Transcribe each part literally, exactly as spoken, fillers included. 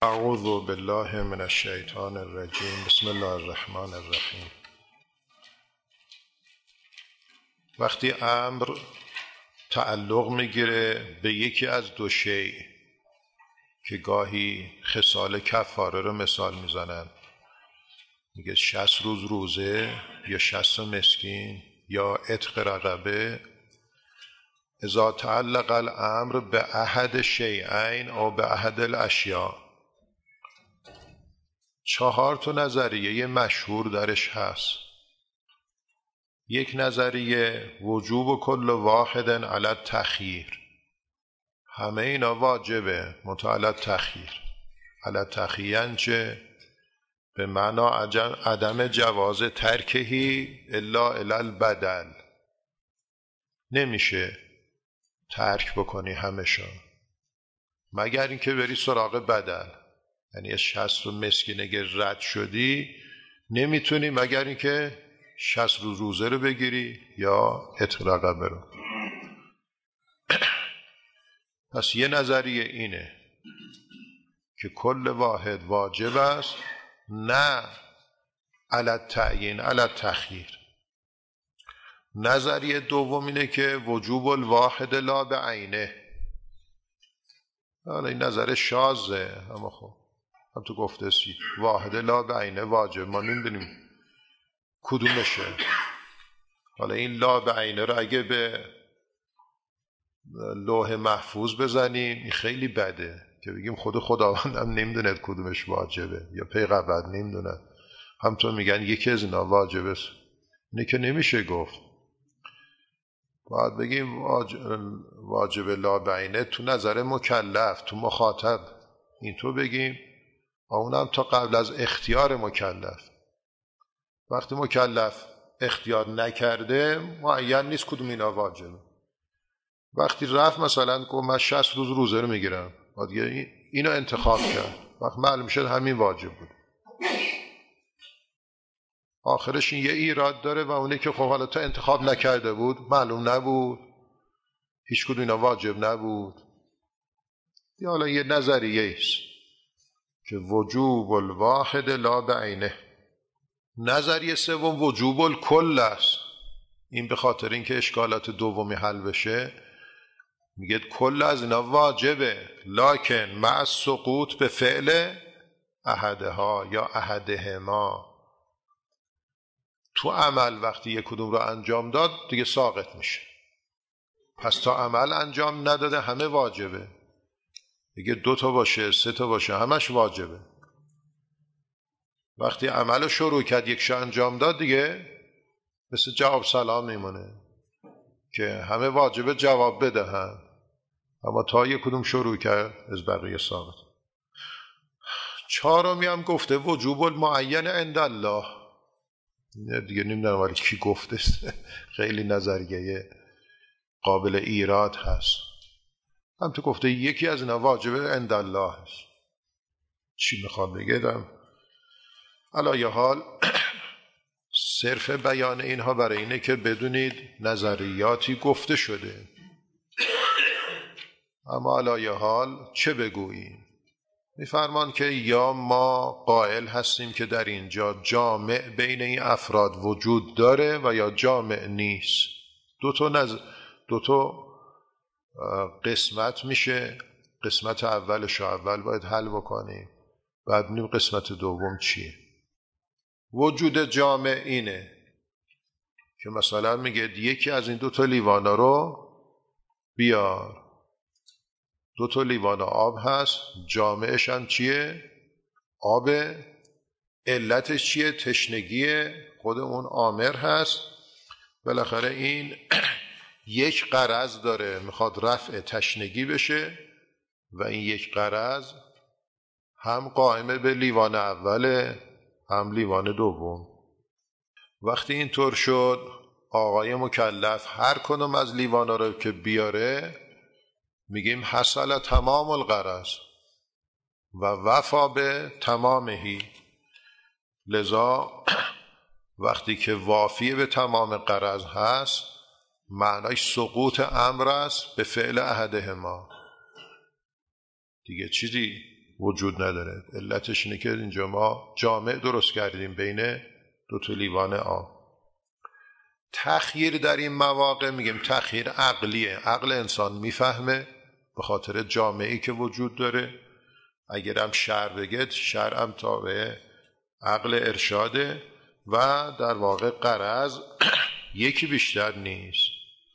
اعوذ بالله من الشیطان الرجیم. بسم الله الرحمن الرحیم. وقتی امر تعلق میگیره به یکی از دو شیء که گاهی خصال کفاره رو مثال میزنن، میگه شصت روز روزه یا شصت مسکین یا عتق رقبه. اذا تعلق الامر به احد شیئین او به احد الاشیاء، چهار تا نظریه مشهور درش هست. یک نظریه وجوب کل واحد علی التخییر، همه اینا واجبه منتها علی التخییر. علی التخییر چه؟ به معنا عدم جواز ترکهی الا الی البدل، نمیشه ترک بکنی همشون مگر اینکه بری سراغ بدل. یعنی از شصت مسکین اگر رد شدی نمیتونی مگر اینکه شصت روز روزه رو بگیری یا عتق رقبه رو. پس یه نظریه اینه که کل واحد واجب است، نه علی التعیین علی التخییر. نظریه دوم اینه که وجوب الواحد لا بعینه. حالا این نظر شاذه، اما خب هم تو گفته سی واحد لا بعینه واجب، ما نمیدونیم کدومشه. حالا این لا بعینه رو اگه به لوح محفوظ بزنیم این خیلی بده که بگیم خود خداوند هم نمیدونه کدومش واجبه یا پیغمبر نمیدونه، همطور میگن یکی از اینا واجبه. اینه که نمیشه گفت. باید بگیم واجب لا بعینه تو نظر مکلف، تو مخاطب اینطور بگیم، اونم تا قبل از اختیار مکلف. وقتی مکلف اختیار نکرده معین نیست کدوم اینا واجبه. وقتی رفت مثلا گفت من شصت روز روزه رو میگیرم، دیگه اینو انتخاب کرد، وقت معلوم شد همین واجب بود. آخرش این یه ایراد داره و اونه که خب حالا تا انتخاب نکرده بود، معلوم نبود، هیچ کدوم اینا واجب نبود. یا حالا یه نظریه است که وجوب الواحد لا بعینه. نظریه سوم وجوب الکل است. این به خاطر اینکه اشکالات دومی حل بشه میگه کل از اینا واجبه، لکن مع السقوط به فعل احدها یا احدهما. تو عمل وقتی یک کدوم رو انجام داد دیگه ساقط میشه. پس تا عمل انجام نداده همه واجبه. دیگه دو تا باشه سه تا باشه همش واجبه. وقتی عمل شروع کرد یکشو انجام داد دیگه مثل جواب سلام میمونه که همه واجبه جواب بدهن، اما تا یک کدوم شروع کرد از بقیه ساقط. چهارمی هم گفته وجوب المعین عند الله. دیگه نمیدونم ولی کی گفته، خیلی نظریه قابل ایراد هست. هم تو گفته یکی از اینا واجبه عند الله هست. چی میخوام بگم؟ علی یه حال صرف بیان اینها برای اینه که بدونید نظریاتی گفته شده، اما علی یه حال چه بگوییم؟ میفرمان که یا ما قائل هستیم که در اینجا جامع بین این افراد وجود داره و یا جامع نیست. دو تا نظر دو تا قسمت میشه. قسمت اولش رو اول باید حل بکنیم، بعد ببینیم قسمت دوم چیه. وجود جامع اینه که مثلا میگه یکی از این دو تا لیوانا رو بیار، دو تا لیوان آب هست، جامعش هم چیه؟ آب. علتش چیه؟ تشنگیه، خود اون آمر هست. بالاخره این یک غرض داره، میخواد رفع تشنگی بشه و این یک غرض هم قائمه به لیوان اوله هم لیوان دوم. وقتی اینطور شد آقای مکلف هر کدوم از لیوانا رو که بیاره میگیم حصل تمام الغرض و وفا به تمامهی. لذا وقتی که وافی به تمام غرض هست معنای سقوط امر است به فعل احدهما. دیگه چیزی وجود نداره. علتش اینه که اینجا ما جامع درست کردیم بین دو تا لیوان آب. تخییر در این مواقع میگیم تخییر عقلیه. عقل انسان میفهمه به خاطر جامعی که وجود داره. اگرم شرع بگید شرعم تابع عقل ارشاده و در واقع غرض یکی بیشتر نیست.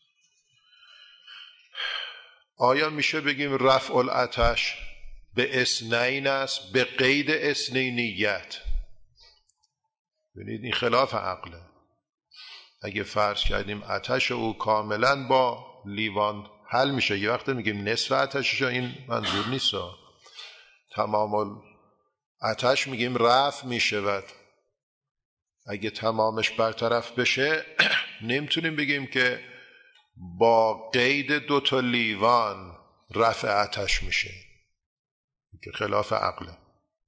آیا میشه بگیم رفع العطش به اثنین است به قید اثنینیت؟ ببینید این خلاف عقله. اگه فرض کردیم عطش او کاملا با لیوان حل میشه، یه وقت میگیم نصف عطشش، این منظور نیست. تمام عطش میگیم رفع میشود. اگه تمامش برطرف بشه نمیتونیم بگیم که با قید دو تا لیوان رفع عطش میشه، که خلاف عقله.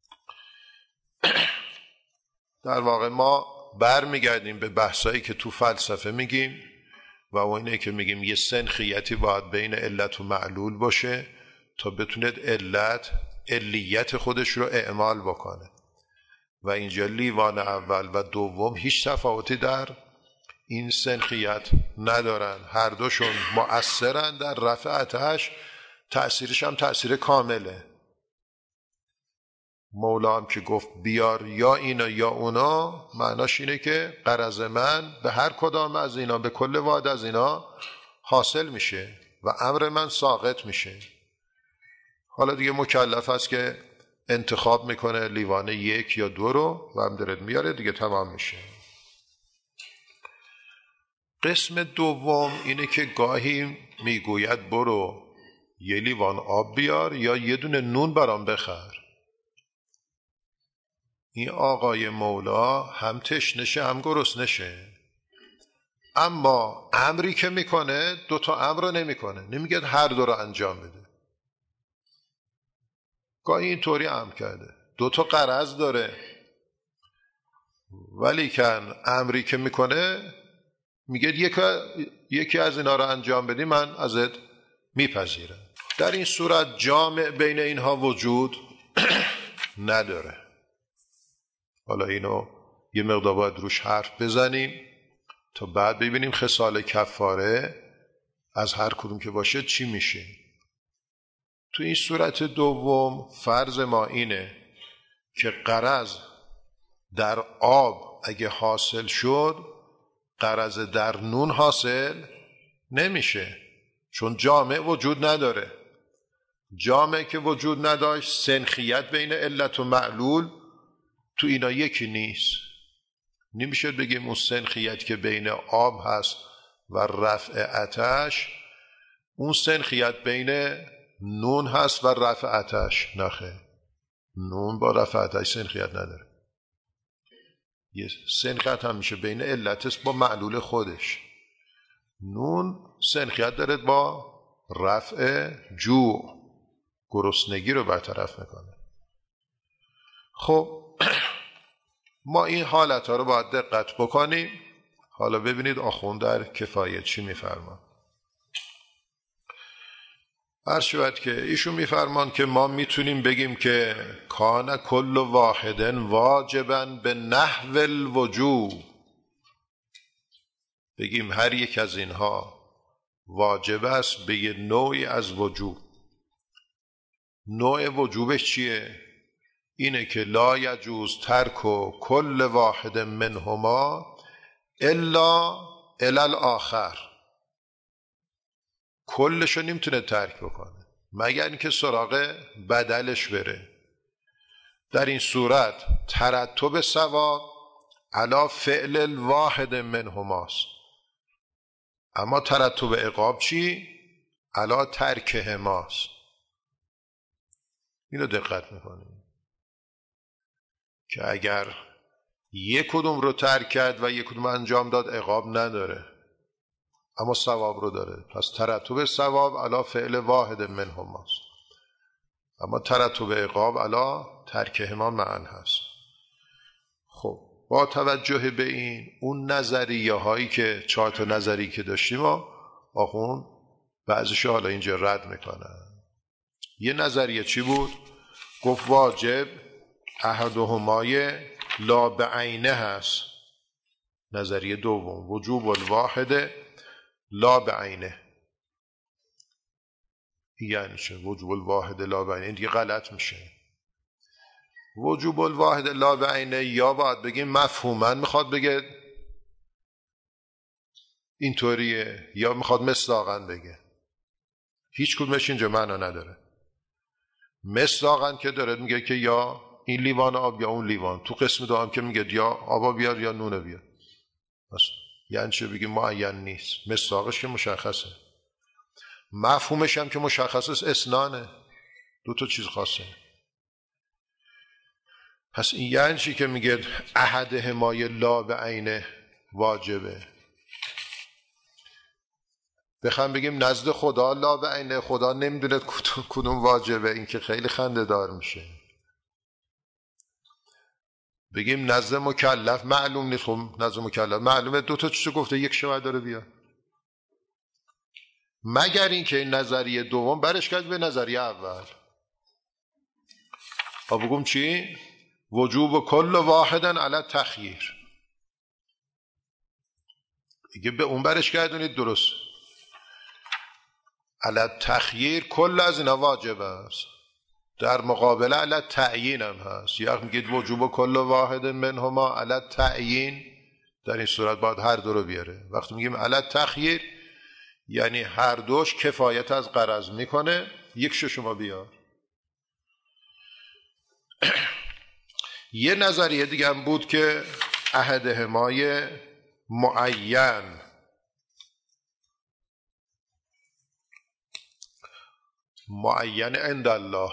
در واقع ما برمیگردیم به بحثایی که تو فلسفه میگیم و اون اینه که میگیم یه سنخیتی باید بین علت و معلول باشه تا بتوند علت علیت خودش رو اعمال بکنه. و اینجا لیوان اول و دوم هیچ تفاوتی در این سنخیت ندارن، هر دوشون مؤثرن در رفع عطش، تأثیرش هم تأثیر کامله. مولا هم که گفت بیار یا اینا یا اونا، معناش اینه که غرض من به هر کدام از اینا، به کل واحد از اینا حاصل میشه و امر من ساقط میشه. حالا دیگه مکلف است که انتخاب میکنه لیوان یک یا دو رو و هم درد میاره، دیگه تمام میشه. قسم دوم اینه که گاهی میگوید برو یه لیوان آب بیار یا یه دونه نون برام بخر. این آقای مولا هم تشنشه هم گرسنشه، اما امری که میکنه دو تا امر رو نمیکنه، نمیگه هر دو رو انجام بده. گاهی اینطوری امر کرده، دو تا غرض داره، ولی کن امری که میکنه میگه یکی یکی از اینا رو انجام بدی من ازت میپذیرم. در این صورت جامع بین اینها وجود نداره. حالا اینو یه مقدار باید روش حرف بزنیم تا بعد ببینیم خصال کفاره از هر کدوم که باشه چی میشه. تو این صورت دوم فرض ما اینه که غرض در آب اگه حاصل شد، غرض در نون حاصل نمیشه، چون جامع وجود نداره. جامع که وجود نداشت، سنخیت بین علت و معلول تو اینا یکی نیست. نمیشه بگیم اون سنخیت که بین آب هست و رفع عطش، اون سنخیت بین نون هست و رفع عطش. نخه، نون با رفع عطش سنخیت نداره. یه سنخیت هم میشه بین علتش با معلول خودش. نون سنخیت داره با رفع جوع، گرسنگی رو برطرف میکنه. خب ما این حالت ها رو باید دقت بکنیم. حالا ببینید آخوند در کفایه چی میفرمان. عرض شود که ایشون میفرمان که ما میتونیم بگیم که کان کل واحدن واجبا به نحو الوجوب، بگیم هر یک از اینها واجب است به یه نوعی از وجوب. نوع وجوبش چیه؟ اینه که لا یجوز ترک و کل واحد منهما الا الی الاخر. کلشو نمیتونه ترک بکنه مگر اینکه سراغ بدلش بره. در این صورت ترتب ثواب علی فعل الواحد منهماست، اما ترتب عقاب چی؟ علی ترکهماست. اینو دقت میکنیم که اگر یک کدوم رو ترک کرد و یک کدوم انجام داد عقاب نداره، اما ثواب رو داره. پس ترتب ثواب علی فعل واحد منهماست، اما ترتب عقاب علی ترکهما معا هست. خب با توجه به این، اون نظریه هایی که چهار تا نظری که داشتیم آخون بعضیش حالا اینجا رد میکنن. یه نظریه چی بود؟ گفت واجب احدهمای لا بعینه هست. نظریه دوم وجوب الواحد لا بعینه. یعنی چه وجوب الواحد لا بعینه؟ این دیگه غلط میشه. وجوب الواحد لا بعینه یا باید بگیم مفهوما میخواد بگه اینطوریه، یا میخواد مصداقاً بگه. هیچ کدومش اینجا معنا نداره. مصداقاً که داره میگه که یا این لیوان آب یا اون لیوان. تو قسم دوم که میگه یا آبا بیار یا نون بیار. بس یعنی چه؟ بگیم معین نیست. مصداقش که مشخصه، مفهومش هم که مشخصه، اسنانه، دو تا چیز خاصه. پس این یعنی چی که میگه احدهمای لا بعینه واجبه؟ بخوام بگیم نزد خدا لا بعینه، خدا نمیدونه کدوم واجبه، این که خیلی خنده دار میشه. بگیم نزد مکلف معلوم نیست. خب نزد مکلف معلومه، دو تا چیز گفته، یک شوهر داره بیا. مگر این که این نظریه دوم برش کرد به نظریه اول. ها بگم چی؟ وجوب کل واحدن علی تخییر. دیگه به اون برش گردونید درست. علی تخییر کل از اینا واجب است، در مقابل علی تعیین هم هست. یا میگید وجوب کل واحد منهما علی تعیین، در این صورت باید هر دو رو بیاره. وقتی میگیم علی تخییر یعنی هر دوش کفایت از غرض میکنه، یک شما بیار. یه نظریه دیگه هم بود که احدهمای معین معین عند الله،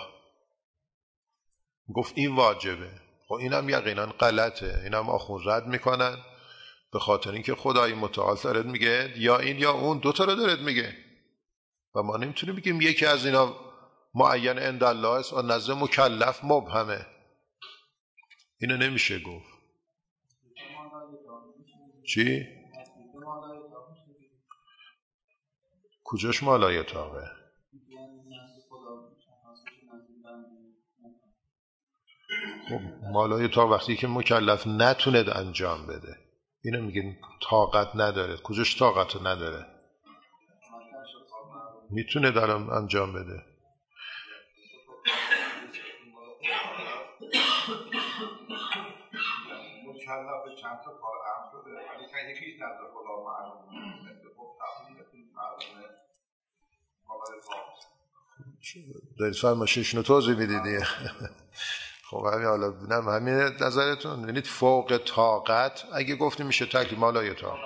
گفت این واجبه. خب اینم یقینا غلطه، اینم آخون رد میکنن، به خاطر اینکه خدای متعال داره میگه یا این یا اون، دوتا رو داره میگه و ما نمیتونیم بگیم یکی از اینا معین عند الله است و نزد مکلف مبهمه. اینو نمیشه گفت. چی؟ کجاش مالای تاقه؟ خب مالای تاق وقتی که مکلف نتونه انجام بده، اینو میگن طاقت نداره. کجاش طاقت نداره؟ میتونه دارم انجام بده. مکلف چند تا کار هم شده ولی که یکیش نزد خدا معلومه، مثل خب تقلیل معلومه مالای تاق. دارید فرماششنو توضیح میدیدی. خب همین حالا بینم همین نظرتون. ببینید فوق طاقت اگه گفتیم میشه تکلیف مالای طاقت.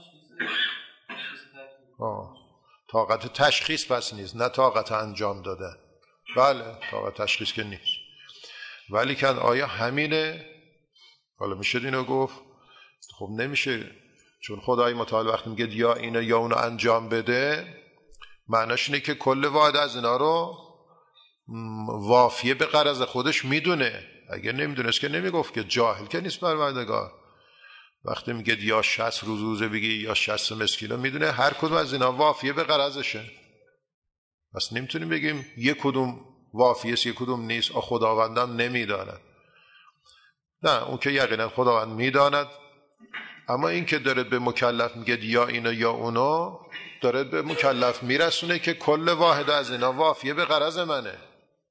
آه. طاقت تشخیص پس نیست، نه طاقت انجام داده. بله طاقت تشخیص که نیست، ولی کن آیا همینه؟ حالا میشه اینو گفت؟ خب نمیشه، چون خدای متعال وقتی میگه یا اینو یا اونو انجام بده، معناش اینه که کل واحد از اینا رو وافیه به غرض خودش میدونه. اگه نمیدونست که نمیگفت، که جاهل که نیست پروردگار. وقتی میگه یا شصت روز روزه بگی یا شصت مسکینو، میدونه هر کدوم از اینا وافیه به غرضشه. پس نمیتونیم بگیم یک کدوم وافیه است یک کدوم نیست، آ خداوندم نمیداند. نه، اون که یقینا خداوند میداند، اما این که داره به مکلف میگه یا اینو یا اونو، داره به مکلف میرسونه که کل واحد از اینا وافیه به غرض منه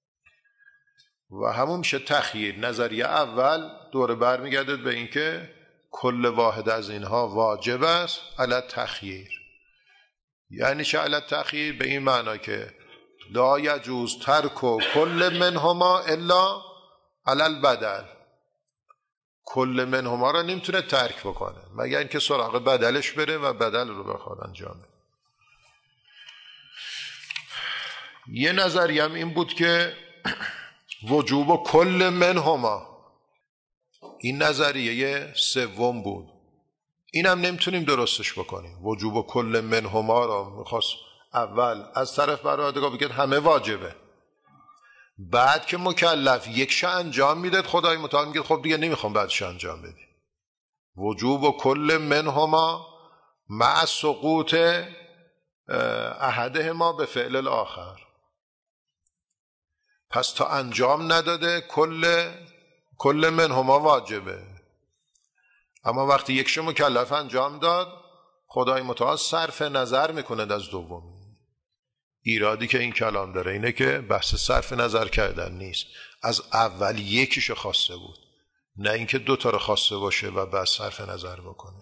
و همون میشه تخییر. نظریه اول دوره برمیگرده به این که کل واحد از اینها واجب است علی تخییر. یعنی چه علی تخییر؟ به این معنا که لا یجوز ترک کل منهما الا علی البدل. کل منهما را نمیتونه ترک بکنه مگر اینکه سراغ بدلش بره و بدل رو بخواد انجام بده. یه نظریه هم این بود که وجوب کل منهما، این نظریه سوم بود. اینم نمیتونیم درستش بکنیم. وجوب کل منهما را میخواست اول از طرف پروردگار بگه همه واجبه، بعد که مکلف یکش انجام میده خدای متعال میگه خب دیگه نمیخوام بعدش انجام بدی. وجوب کل منهما مع سقوط احدهما به فعل الاخر. پس تا انجام نداده کل کل منهما واجبه. اما وقتی یکش مکلف انجام داد، خدای متعال صرف نظر میکنه از دومی. ایرادی که این کلام داره اینه که بحث صرف نظر کردن نیست، از اول یکیشو خواسته بود، نه اینکه دو تا رو خواسته باشه و بعد صرف نظر بکنه.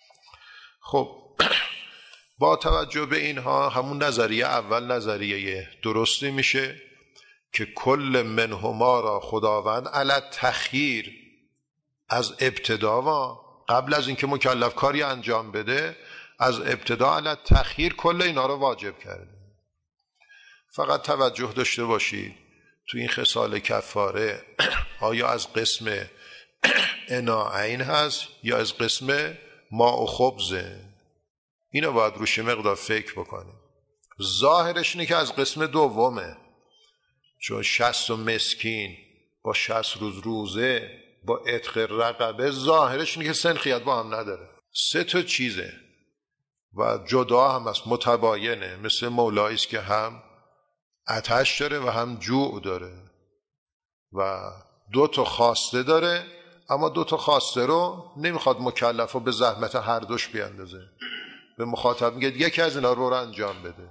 خب با توجه به اینها همون نظریه اول نظریه درستی میشه که کل منهما را خداوند علی تخییر از ابتدا و قبل از اینکه مکلف کاری انجام بده، از ابتدا علی تخییر کل اینا را واجب کرده. فقط توجه داشته باشید تو این خصال کفاره آیا از قسم اناعین هست یا از قسم ماء و خبزه؟ اینو باید روش مقدار فکر بکنیم. ظاهرش اینه که از قسم دومه، چون شصت و مسکین با شصت روز روزه با عتق رقبه، ظاهرش اینه که سنخیت با هم نداره، سه تا چیزه و جدا هم است، متباینه. مثل مولاییست که هم آتش داره و هم جوع داره و دو تا خواسته داره، اما دو تا خواسته رو نمیخواد مکلف رو به زحمت هر دوش بیاندازه، به مخاطب میگه یکی از اینا رو رو انجام بده.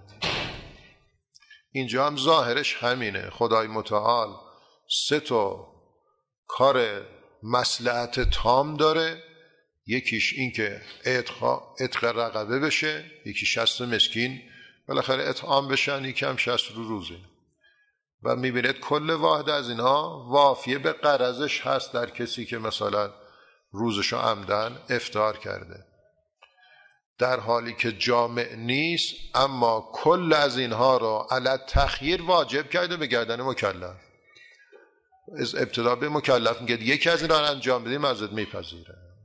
اینجا هم ظاهرش همینه، خدای متعال سه تا کار مصلحت تام داره، یکیش این که عتق رقبه بشه، یکی شصت مسکین بالاخره اطعام بشن، یکی هم شصت رو روزه. و میبینید کل واحد از اینها وافیه به قرضش هست در کسی که مثلا روزشو عمدن افطار کرده، در حالی که جامع نیست، اما کل از اینها را علی تخییر واجب کرده به گردن مکلف. از ابتدا به مکلف میگه یکی از اینها را انجام بدیم، ازت میپذیره.